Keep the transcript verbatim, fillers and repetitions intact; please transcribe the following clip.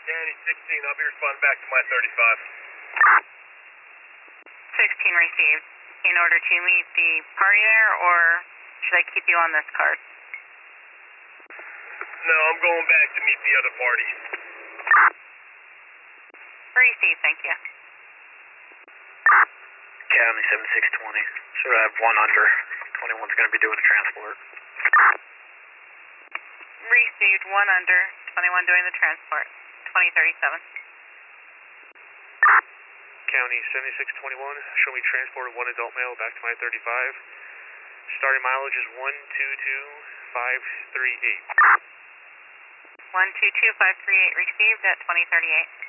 County sixteen, I'll be responding back to my thirty-five. sixteen received. In order to meet the party there, or should I keep you on this card? No, I'm going back to meet the other parties. Received, thank you. County seventy-six twenty. Should have one under. twenty-one's going to be doing a transport. Received, one under. twenty-one doing the transport. twenty thirty-seven. County seventy-six twenty-one. Show me transported one adult male back to my thirty-five. Starting mileage is one two two five three eight. one two two five three eight received at twenty thirty-eight.